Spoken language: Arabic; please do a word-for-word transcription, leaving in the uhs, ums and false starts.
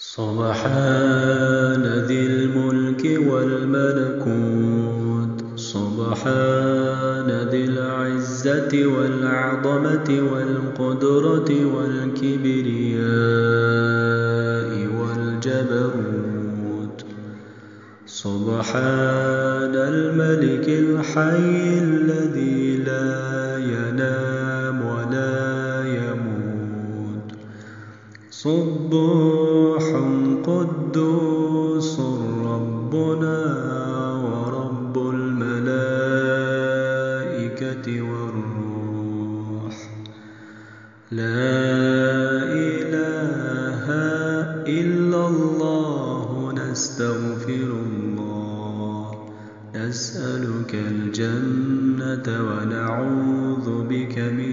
سبحان ذي الملك والملكوت سبحان ذي العزة والعظمة والقدرة والكبرياء والجبروت سبحان الملك الحي الذي لا ينام ولا يموت سبوح قدوس ربنا ورب الملائكة والروح لا إله إلا الله نستغفر الله نسألك الجنة ونعوذ بك من